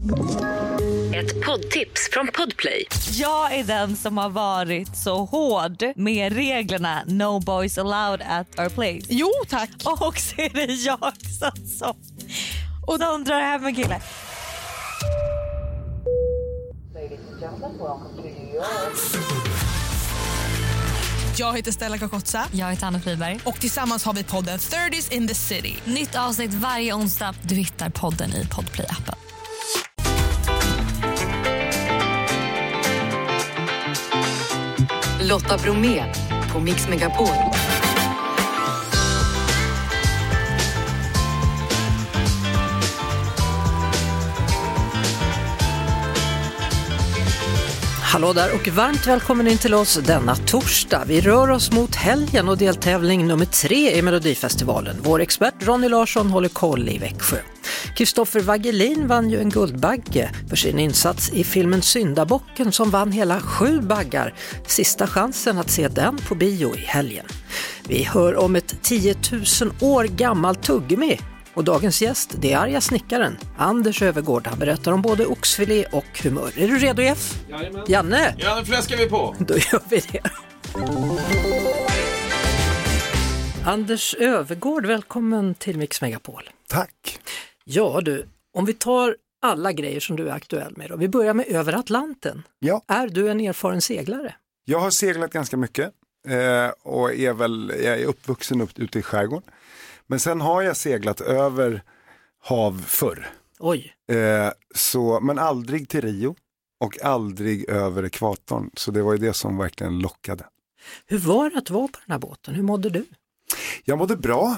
Ett poddtips från Podplay. Jag är den som har varit så hård med reglerna No boys allowed at our place. Jo, tack. Och så är det jag som och de drar hem en kille. Jag heter Stella Kakotsa. Jag heter Anna Friberg. Och tillsammans har vi podden 30s in the City. Nytt avsnitt varje onsdag. Du hittar podden i Podplay-appen. Lotta Bromé på Mix Megapol. Hallå där och varmt välkommen in till oss denna torsdag. Vi rör oss mot helgen och deltävling nummer 3 i Melodifestivalen. Vår expert Ronny Larsson håller koll i Växjö. Kristoffer Wagelin vann ju en Guldbagge för sin insats i filmen Syndabocken som vann hela 7 baggar. Sista chansen att se den på bio i helgen. Vi hör om ett 10 000 år gammalt tuggummi. Och dagens gäst, det är arga snickaren Anders Övergård. Han berättar om både oxfilé och humör. Är du redo, Jeff? Jajamän. Janne? Ja, nu fläskar vi på. Då gör vi det. Anders Övergård, välkommen till Mix Megapol. Tack. Ja du, om vi tar alla grejer som du är aktuell med då. Vi börjar med över Atlanten. Ja. Är du en erfaren seglare? Jag har seglat ganska mycket och jag är uppvuxen ute i skärgården. Men sen har jag seglat över hav förr. Oj. Men aldrig till Rio och aldrig över ekvatorn. Så det var ju det som verkligen lockade. Hur var det att vara på den här båten? Hur mådde du? Jag mådde bra.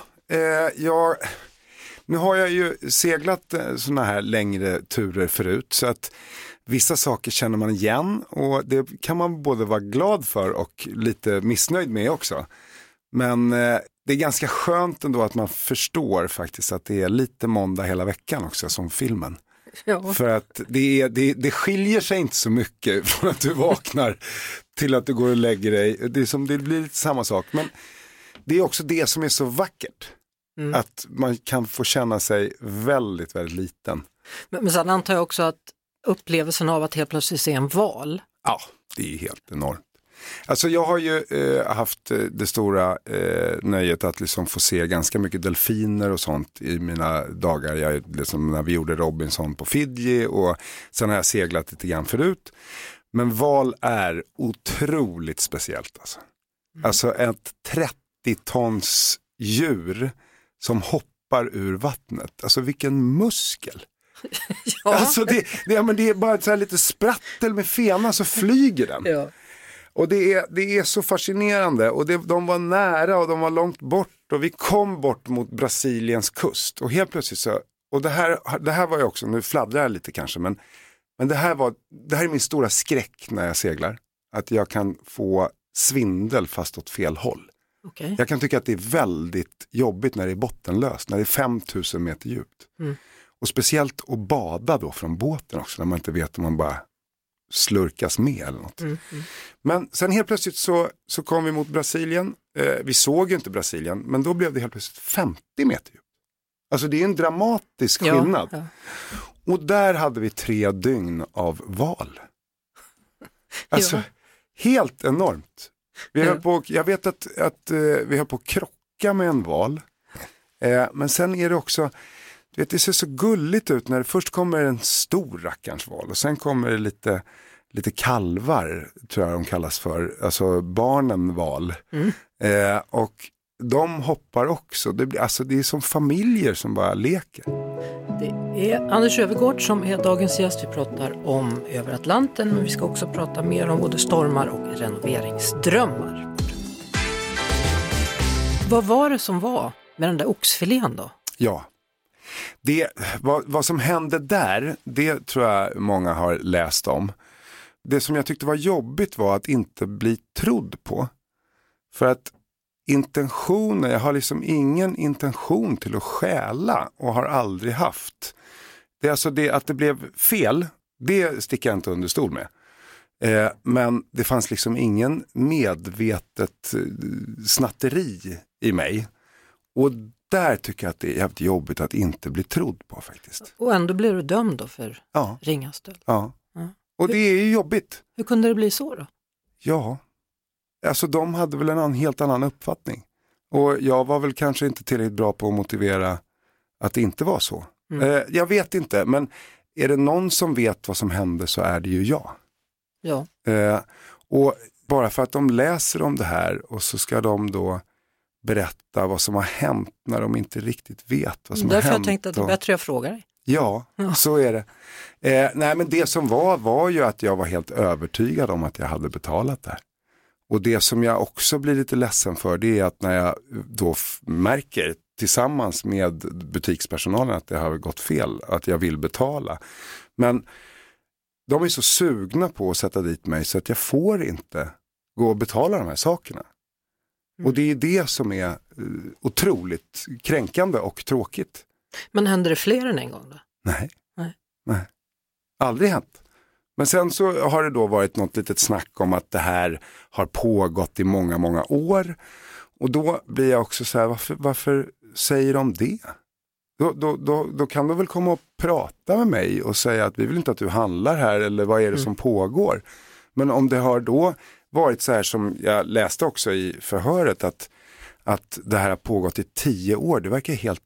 Nu har jag ju seglat såna här längre turer förut så att vissa saker känner man igen och det kan man både vara glad för och lite missnöjd med också. Men det är ganska skönt ändå att man förstår faktiskt att det är lite måndag hela veckan också som filmen. Ja. För att det skiljer sig inte så mycket från att du vaknar till att du går och lägger dig. Det blir lite samma sak. Men det är också det som är så vackert. Att man kan få känna sig väldigt, väldigt liten. Men sen antar jag också att upplevelsen av att helt plötsligt se en val. Ja, det är helt enormt. Alltså jag har ju haft det stora nöjet att liksom få se ganska mycket delfiner och sånt i mina dagar. Liksom, när vi gjorde Robinson på Fiji och sen har jag seglat lite grann förut. Men val är otroligt speciellt alltså. Alltså ett 30-tons djur som hoppar ur vattnet. Alltså vilken muskel. Ja. Alltså det är bara så här lite sprattel med fena så flyger den. Ja. Och det är så fascinerande och de var nära och de var långt bort och vi kom bort mot Brasiliens kust och helt plötsligt så, och det här var ju också, nu fladdrar jag lite kanske men det här är min stora skräck när jag seglar, att jag kan få svindel fast åt fel håll. Okay. Jag kan tycka att det är väldigt jobbigt när det är bottenlöst, när det är 5000 meter djupt. Och speciellt att bada då från båten också, när man inte vet om man bara slurkas med eller något. Men sen helt plötsligt så kom vi mot Brasilien. Vi såg ju inte Brasilien, men då blev det helt plötsligt 50 meter djupt. Alltså det är en dramatisk skillnad. Ja. Och där hade vi 3 dygn av val. Alltså helt enormt. Jag vet att vi höll på att krocka med en val. Men sen är det också, du vet, det ser så gulligt ut när det först kommer en stor rackarns val och sen kommer det lite kalvar, tror jag de kallas för, alltså barnen val. Och de hoppar också. Det är som familjer som bara leker. Det är Anders Övergård som är dagens gäst. Vi pratar om över Atlanten, men vi ska också prata mer om både stormar och renoveringsdrömmar. Vad var det som var med den där oxfilén då? Ja. Vad som hände där, det tror jag många har läst om. Det som jag tyckte var jobbigt var att inte bli trodd på. För att jag har liksom ingen intention till att stjäla och har aldrig haft. Det är alltså det att det blev fel, det sticker jag inte under stol med. Men det fanns liksom ingen medvetet snatteri i mig. Och där tycker jag att det är jävligt jobbigt att inte bli trodd på faktiskt. Och ändå blir du dömd då för ringa stöld. Ja. Och det är ju jobbigt. Hur kunde det bli så då? Ja, alltså de hade väl en helt annan uppfattning. Och jag var väl kanske inte tillräckligt bra på att motivera att det inte var så. Jag vet inte, men är det någon som vet vad som hände så är det ju jag. Ja. Och bara för att de läser om det här och så ska de då berätta vad som har hänt när de inte riktigt vet vad som har hänt. Därför jag tänkte att det är bättre jag frågar dig. Ja, så är det. Nej, men det som var ju att jag var helt övertygad om att jag hade betalat det här. Och det som jag också blir lite ledsen för, det är att när jag då märker tillsammans med butikspersonalen att det har gått fel, att jag vill betala. Men de är så sugna på att sätta dit mig så att jag får inte gå och betala de här sakerna. Och det är det som är otroligt kränkande och tråkigt. Men händer det fler än en gång då? Nej. Aldrig hänt. Men sen så har det då varit något litet snack om att det här har pågått i många, många år. Och då blir jag också så här, varför säger de det? Då kan de väl komma och prata med mig och säga att vi vill inte att du handlar här eller vad är det som pågår. Men om det har då varit så här som jag läste också i förhöret att det här har pågått i 10 år, det verkar helt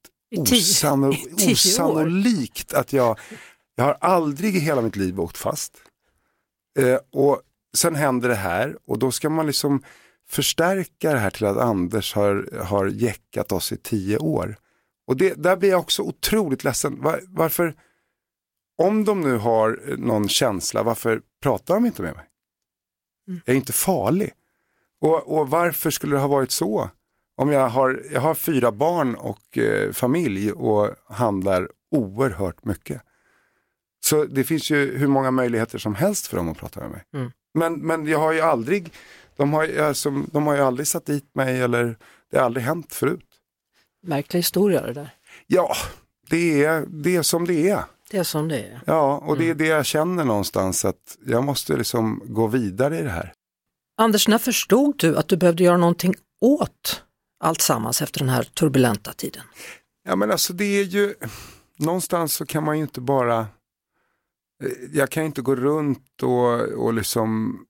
osannolikt att jag har aldrig i hela mitt liv åkt fast. Och sen händer det här och då ska man liksom förstärka det här till att Anders har jäckat oss i 10 år. Och där blir jag också otroligt ledsen. Varför, om de nu har någon känsla, varför pratar de inte med mig? Jag är inte farlig. Och varför skulle det ha varit så? Om jag har 4 barn och familj och handlar oerhört mycket. Så det finns ju hur många möjligheter som helst för dem att prata med mig. Men jag har ju aldrig, de har ju aldrig satt dit mig eller det har aldrig hänt förut. Märklig historia det där. Ja, det är som det är. Det är som det är. Ja, och det är det jag känner någonstans att jag måste liksom gå vidare i det här. Anders, när förstod du att du behövde göra någonting åt allt sammans efter den här turbulenta tiden? Ja, men alltså det är ju, någonstans så kan man ju inte bara, jag kan inte gå runt och liksom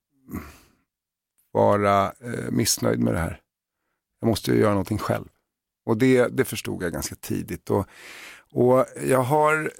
vara missnöjd med det här. Jag måste ju göra någonting själv. Och det förstod jag ganska tidigt. Och jag har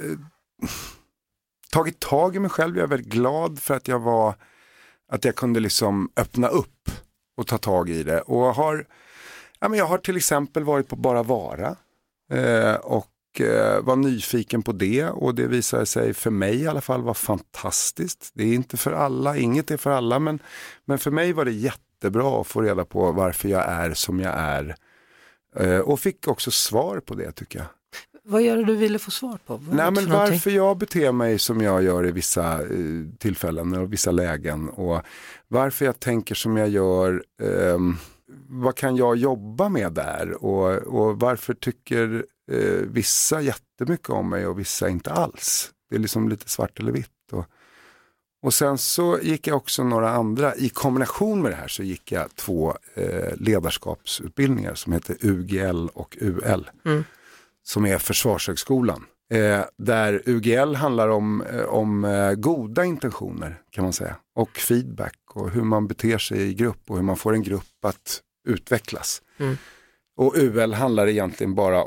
tagit tag i mig själv. Jag är väldigt glad för att jag kunde liksom öppna upp och ta tag i det. Och jag har till exempel varit på Bara Vara och var nyfiken på det. Och det visade sig för mig i alla fall var fantastiskt. Det är inte för alla, inget är för alla. Men för mig var det jättebra att få reda på varför jag är som jag är. Och fick också svar på det tycker jag. Vad gör du ville få svar på? Nej, men varför jag beter mig som jag gör i vissa tillfällen och vissa lägen. Och varför jag tänker som jag gör. Vad kan jag jobba med där? Och varför tycker vissa jättemycket om mig och vissa inte alls? Det är liksom lite svart eller vitt. Och sen så gick jag också några andra, i kombination med det här så gick jag 2 ledarskapsutbildningar som heter UGL och UL. Som är Försvarshögskolan. Där UGL handlar om goda intentioner kan man säga. Och feedback och hur man beter sig i grupp och hur man får en grupp att utvecklas. Och UL handlar egentligen bara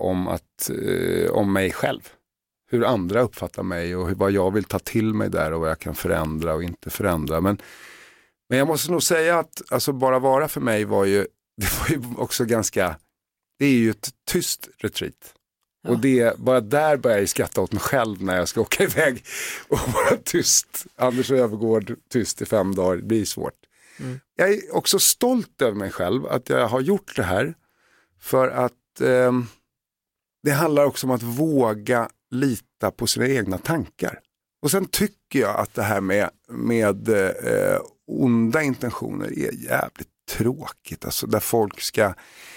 om mig själv. Hur andra uppfattar mig och vad jag vill ta till mig där och vad jag kan förändra och inte förändra. Men jag måste nog säga att alltså Bara Vara för mig var ju också ganska, det är ju ett tyst retreat. Ja. Och bara där börjar jag skratta åt mig själv när jag ska åka iväg och vara tyst. Anders Öfvergård tyst i 5 dagar, det blir svårt. Jag är också stolt över mig själv att jag har gjort det här. För att det handlar också om att våga lita på sina egna tankar. Och sen tycker jag att det här med onda intentioner är jävligt tråkigt. Alltså där folk ska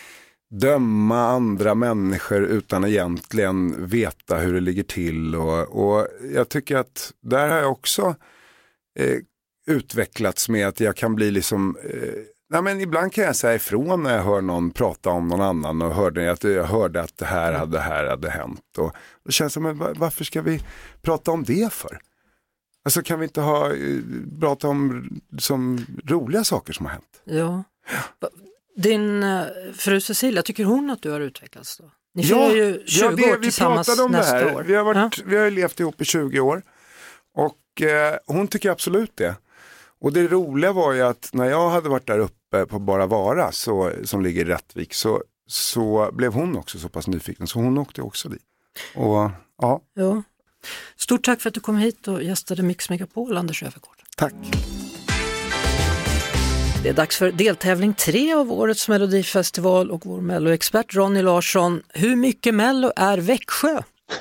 döma andra människor utan egentligen veta hur det ligger till. Och jag tycker att där har jag också utvecklats med att jag kan bli liksom Nej, men ibland kan jag säga ifrån när jag hör någon prata om någon annan och jag hörde att det här hade hänt. Och då känns det, men varför ska vi prata om det för? Alltså kan vi inte prata om som roliga saker som har hänt? Ja. Din fru Cecilia, tycker hon att du har utvecklats då? Ni firar ju 20 år tillsammans nästa år. Vi har levt ihop i 20 år och hon tycker absolut det. Och det roliga var ju att när jag hade varit där uppe på Bara Vara som ligger i Rättvik så blev hon också så pass nyfiken så hon åkte också dit. Och ja. Stort tack för att du kom hit och gästade Mix Megapol, Anders Öfvergård. Tack. Det är dags för deltävling 3 av årets Melodifestival och vår Mello-expert Ronny Larsson. Hur mycket Mello är Växjö?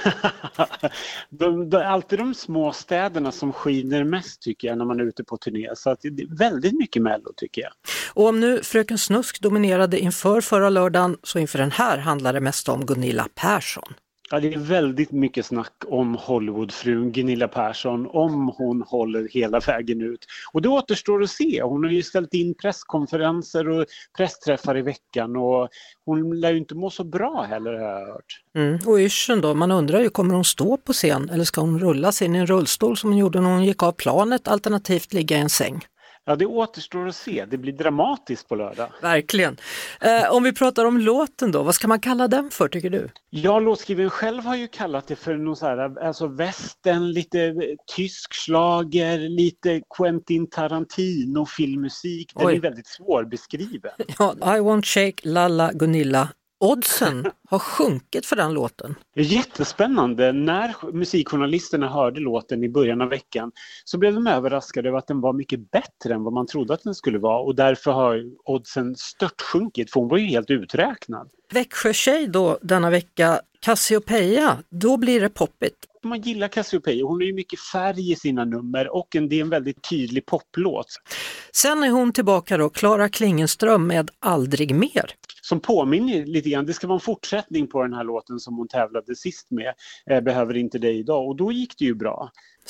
Alltid de små städerna som skiner mest tycker jag när man är ute på turné. Så att det är väldigt mycket Mello tycker jag. Och om nu Fröken Snusk dominerade inför förra lördagen så inför den här handlar det mest om Gunilla Persson. Ja, det är väldigt mycket snack om Hollywoodfrun Gunilla Persson, om hon håller hela vägen ut. Och det återstår att se. Hon har ju ställt in presskonferenser och pressträffar i veckan och hon lär ju inte må så bra heller har jag hört. Och yrseln då, man undrar ju, kommer hon stå på scen eller ska hon rulla sig in i en rullstol som hon gjorde när hon gick av planet, alternativt ligga i en säng? Ja, det återstår att se. Det blir dramatiskt på lördag. Verkligen. Om vi pratar om låten då, vad ska man kalla den för tycker du? Ja, låtskrivaren själv har ju kallat det för någon så här, alltså västern, lite tysk schlager, lite Quentin Tarantino filmmusik. Den är väldigt svårbeskriven. Ja, I won't shake Lalla Gunilla. Oddsen har sjunkit för den låten. Jättespännande. När musikjournalisterna hörde låten i början av veckan så blev de överraskade över att den var mycket bättre än vad man trodde att den skulle vara. Och därför har oddsen störtsjunkit, för hon var ju helt uträknad. Växjö tjej då denna vecka, Cassiopeia, då blir det poppigt. Man gillar Cassiopeia, hon har ju mycket färg i sina nummer och det är en väldigt tydlig poplåt. Sen är hon tillbaka då, Klara Klingenström med Aldrig mer. Som påminner lite grann, det ska vara en fortsättning på den här låten som hon tävlade sist med, Behöver inte dig idag, och då gick det ju bra.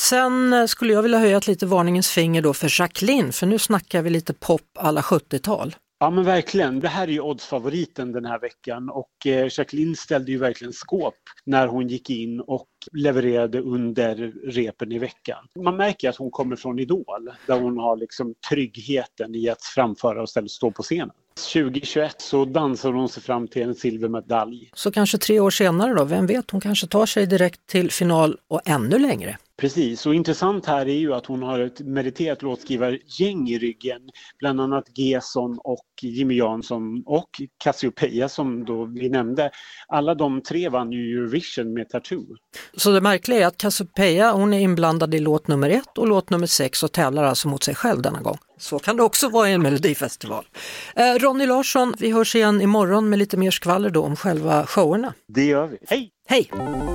Sen skulle jag vilja höja ett lite varningens finger då för Jacqueline, för nu snackar vi lite pop alla 70-tal. Ja men verkligen, det här är ju oddsfavoriten den här veckan och Jacqueline ställde ju verkligen skåp när hon gick in och levererade under repen i veckan. Man märker att hon kommer från Idol där hon har liksom tryggheten i att framföra och stå på scenen. 2021 så dansar hon sig fram till en silvermedalj. Så kanske 3 år senare då, vem vet, hon kanske tar sig direkt till final och ännu längre. Precis, och intressant här är ju att hon har ett meriterat låtskrivargäng i ryggen. Bland annat Gesson och Jimmy Jansson och Cassiopeia som då vi nämnde. Alla de 3 vann ju Eurovision med Tattoo. Så det märkliga är att Cassiopeia, hon är inblandad i låt nummer 1 och låt nummer 6 och tävlar alltså mot sig själv denna gång. Så kan det också vara i en Melodifestival. Ronny Larsson, vi hörs igen imorgon med lite mer skvaller då om själva showerna. Det gör vi. Hej! Hej!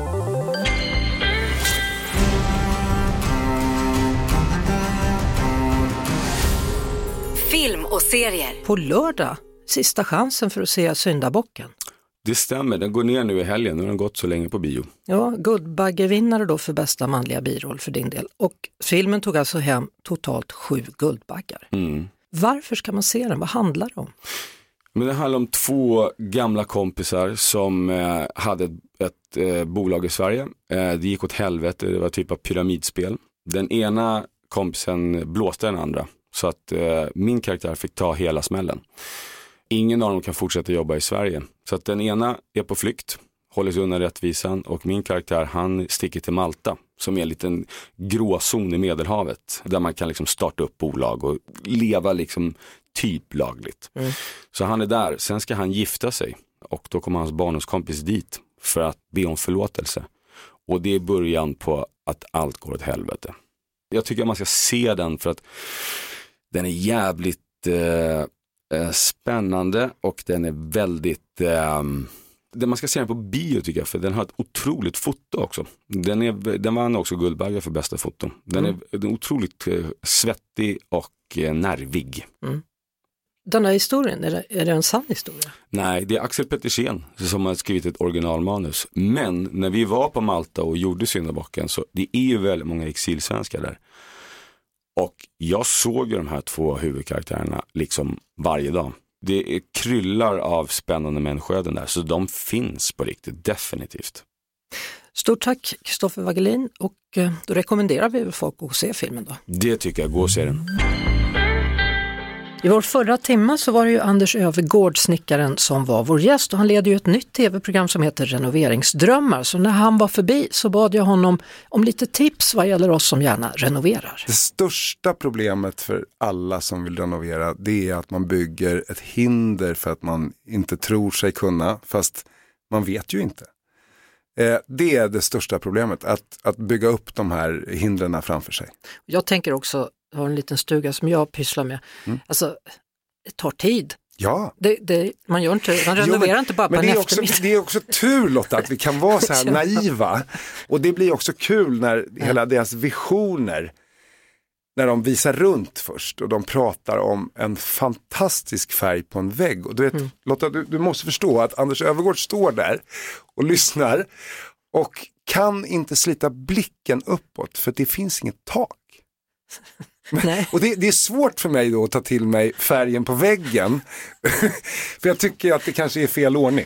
Film och serier. På lördag, sista chansen för att se Syndabocken. Det stämmer, den går ner nu i helgen. Nu har den gått så länge på bio. Ja, Guldbaggevinnare då för bästa manliga biroll för din del. Och filmen tog alltså hem totalt 7 Guldbaggar. Varför ska man se den? Vad handlar det om? Men det handlar om 2 gamla kompisar som hade ett bolag i Sverige. Det gick åt helvete, det var typ av pyramidspel. Den ena kompisen blåste den andra. Så att min karaktär fick ta hela smällen. Ingen av dem kan fortsätta jobba i Sverige. Så att den ena är på flykt, håller sig undan rättvisan. Och min karaktär, han sticker till Malta. Som är en liten gråzon i Medelhavet. Där man kan liksom starta upp bolag och leva liksom typ lagligt. Så han är där. Sen ska han gifta sig. Och då kommer hans barndomskompis dit för att be om förlåtelse. Och det är början på att allt går åt helvete. Jag tycker att man ska se den för att den är jävligt spännande och den är väldigt man ska se den på bio tycker jag, för den har ett otroligt foto också. Den vann också Guldbagge för bästa foton. Den är otroligt svettig och nervig. Den här historien, är det en sann historia? Nej, det är Axel Pettersen som har skrivit ett originalmanus. Men när vi var på Malta och gjorde Syndabocken, så det är ju väldigt många exilsvenskar där. Och jag såg ju de här 2 huvudkaraktärerna liksom varje dag. Det kryllar av spännande människoöden där, så de finns på riktigt, definitivt. Stort tack Kristoffer Wagelin, och då rekommenderar vi folk att se filmen då. Det tycker jag, gå och se den. I vår förra timma så var det ju Anders Övergård, snickaren, som var vår gäst, och han leder ju ett nytt tv-program som heter Renoveringsdrömmar. Så när han var förbi så bad jag honom om lite tips vad gäller oss som gärna renoverar. Det största problemet för alla som vill renovera, det är att man bygger ett hinder för att man inte tror sig kunna, fast man vet ju inte. Det är det största problemet, att bygga upp de här hindren framför sig. Jag tänker också, jag har en liten stuga som jag pysslar med. Alltså, det tar tid. Ja. Man renoverar inte bara på en eftermiddag. Det är också tur, Lotta, att vi kan vara så här naiva. Och det blir också kul när hela deras visioner, när de visar runt först och de pratar om en fantastisk färg på en vägg. Och du vet, Lotta, du måste förstå att Anders Övergård står där och lyssnar och kan inte slita blicken uppåt för det finns inget tak. Och det är svårt för mig då att ta till mig färgen på väggen för jag tycker att det kanske är fel ordning.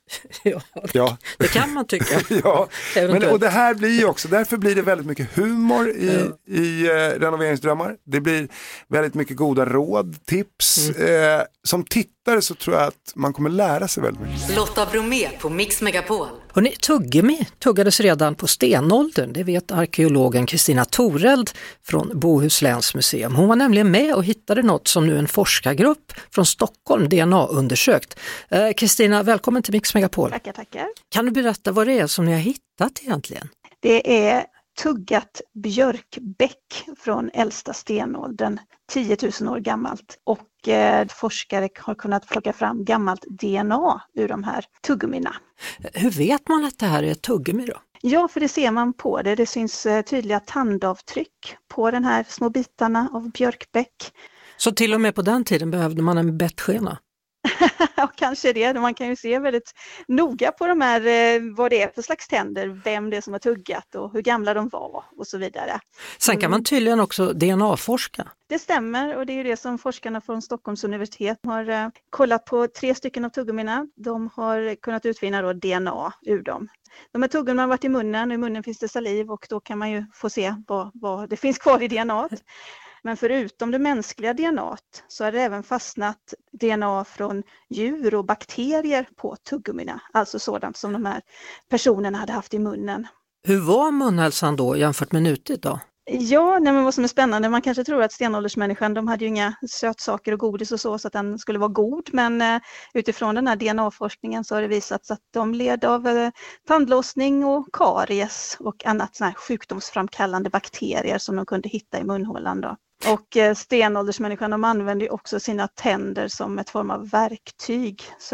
Ja, det kan man tycka. Ja, och det här blir ju också, därför blir det väldigt mycket humor i renoveringsdrömmar. Det blir väldigt mycket goda råd, tips. Som tittare så tror jag att man kommer lära sig väldigt mycket. Lotta Bromé på Mix Megapol. Hörrni, tuggummi tuggades redan på stenåldern, det vet arkeologen Kristina Toreld från Bohusläns museum. Hon var nämligen med och hittade något som nu en forskargrupp från Stockholm DNA-undersökt. Kristina, välkommen till Mix Megapol. Tackar. Kan du berätta vad det är som ni har hittat egentligen? Det är tuggat björkbäck från äldsta stenåldern, 10 000 år gammalt. Och forskare har kunnat plocka fram gammalt DNA ur de här tuggummina. Hur vet man att det här är ett tuggummi då? Ja, för det ser man på det. Det syns tydliga tandavtryck på den här små bitarna av björkbäck. Så till och med på den tiden behövde man en bettskena? Ja, kanske det. Man kan ju se väldigt noga på de här, vad det är för slags tänder, vem det är som har tuggat och hur gamla de var och så vidare. Sen kan man tydligen också DNA-forska. Det stämmer, och det är ju det som forskarna från Stockholms universitet har kollat på 3 stycken av tuggummina. De har kunnat utvinna då DNA ur dem. De här tuggummina har varit i munnen, och i munnen finns det saliv, och då kan man ju få se vad det finns kvar i DNA. Men förutom det mänskliga DNA så har det även fastnat DNA från djur och bakterier på tuggummina. Alltså sådant som de här personerna hade haft i munnen. Hur var munhälsan då jämfört med nutid då? Ja, men vad som är spännande, man kanske tror att stenåldersmänniskan, de hade ju inga sötsaker och godis och så att den skulle vara god. Men utifrån den här DNA-forskningen så har det visats att de led av tandlossning och karies och annat sån här sjukdomsframkallande bakterier som de kunde hitta i munhålan då. Och stenåldersmänniskan, de använde ju också sina tänder som ett form av verktyg. Så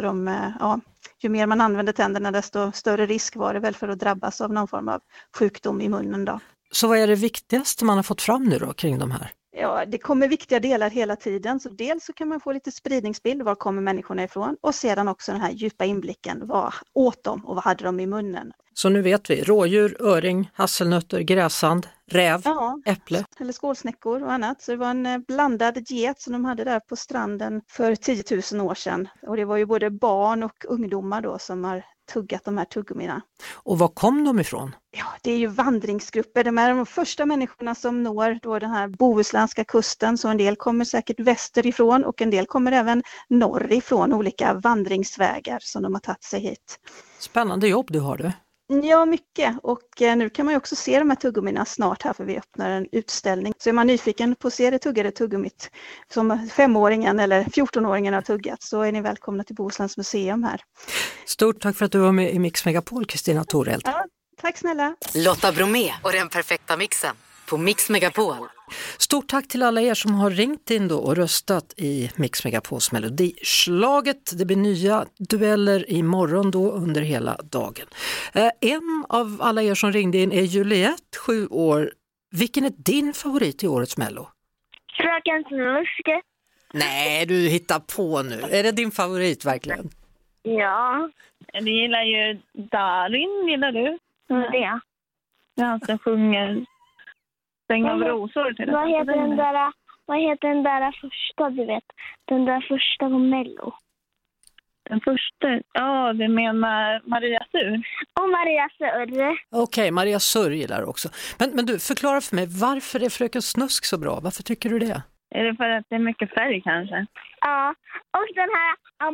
ju mer man använde tänderna desto större risk var det väl för att drabbas av någon form av sjukdom i munnen då. Så vad är det viktigaste man har fått fram nu då kring de här? Ja, det kommer viktiga delar hela tiden. Så dels så kan man få lite spridningsbild, var kommer människorna ifrån? Och sedan också den här djupa inblicken, vad åt de och vad hade de i munnen? Så nu vet vi, rådjur, öring, hasselnötter, gräsand, räv, äpple. Eller skålsnäckor och annat. Så det var en blandad diet som de hade där på stranden för 10 000 år sedan. Och det var ju både barn och ungdomar då som har tuggat de här tuggummina. Och var kom de ifrån? Ja, det är ju vandringsgrupper. De är de första människorna som når då den här bohuslänska kusten. Så en del kommer säkert västerifrån och en del kommer även norrifrån, olika vandringsvägar som de har tagit sig hit. Spännande jobb du har du. Ja, mycket. Och nu kan man ju också se de här tuggummina snart här, för vi öppnar en utställning. Så är man nyfiken på att se det tuggade tuggummit som 5-åringen eller 14-åringen har tuggat, så är ni välkomna till Bohusläns museum här. Stort tack för att du var med i Mix Megapol, Kristina Toreld. Ja, tack snälla. Lotta Bromé och den perfekta mixen på Mix Megapol. Stort tack till alla er som har ringt in då och röstat i Mix Megapols melodislaget. Det blir nya dueller imorgon då under hela dagen. En av alla er som ringde in är Juliette, 7 år. Vilken är din favorit i årets Mello? Fröken Snusk. Nej, du hittar på nu. Är det din favorit verkligen? Ja. Du gillar ju Darin, gillar du? Det. Han som sjunger stäng av rosor till det. Vad heter den där första, du vet? Den där första på Mello. Den första? Ja, du menar Maria Sur? Och Maria Sur. Okej, Maria Sur gillar också. Men du, förklara för mig, varför är Fröken Snusk så bra? Varför tycker du det? Är det för att det är mycket färg kanske? Ja, och den här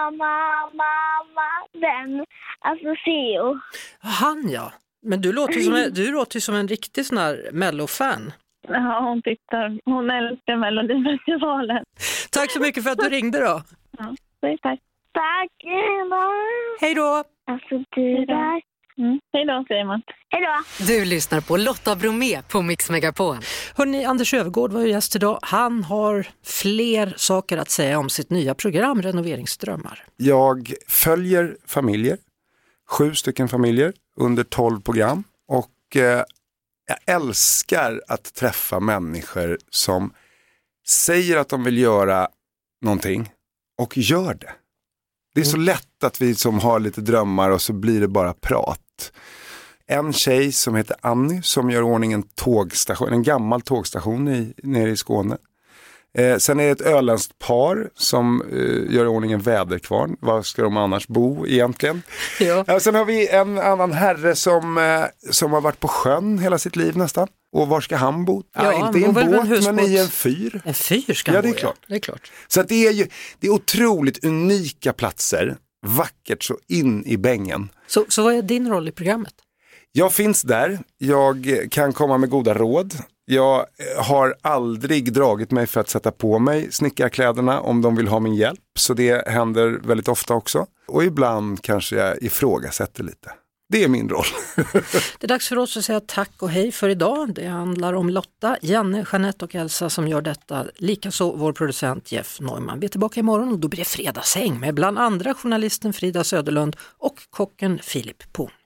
mamma, den. Alltså Theo. Han ja. Men du låter ju som en riktig sån här Mello-fan. Ja, hon älskar Melodifestivalen. Tack så mycket för att du ringde då. Ja, tack. Tack. Hej då. Alltså du där. Hej då, säger man. Hej då. Du lyssnar på Lotta Bromé på Mix Megapol. Hörrni, Anders Övergård var ju gäst idag. Han har fler saker att säga om sitt nya program Renoveringsdrömmar. Jag följer familjer, 7 stycken familjer under 12 program. Och jag älskar att träffa människor som säger att de vill göra någonting och gör det. Det är så lätt att vi som har lite drömmar och så blir det bara prat. En tjej som heter Annie som gör ordning en gammal tågstation nere i Skåne. Sen är det ett öländskt par som gör ordning en väderkvarn. Var ska de annars bo egentligen? Ja. Sen har vi en annan herre som har varit på sjön hela sitt liv nästan. Och var ska han bo? Ja, inte i en båt men i en fyr. En fyr ska han bo, det är klart. Så att det är otroligt unika platser. Vackert så in i bängen. Så vad är din roll i programmet? Jag finns där. Jag kan komma med goda råd. Jag har aldrig dragit mig för att sätta på mig snickarkläderna om de vill ha min hjälp. Så det händer väldigt ofta också. Och ibland kanske jag ifrågasätter lite. Det är min roll. Det är dags för oss att säga tack och hej för idag. Det handlar om Lotta, Janne, Jeanette och Elsa som gör detta. Likaså vår producent Jeff Neumann. Vi är tillbaka imorgon och då blir det fredagshäng med bland andra journalisten Frida Söderlund och kocken Filip Poon.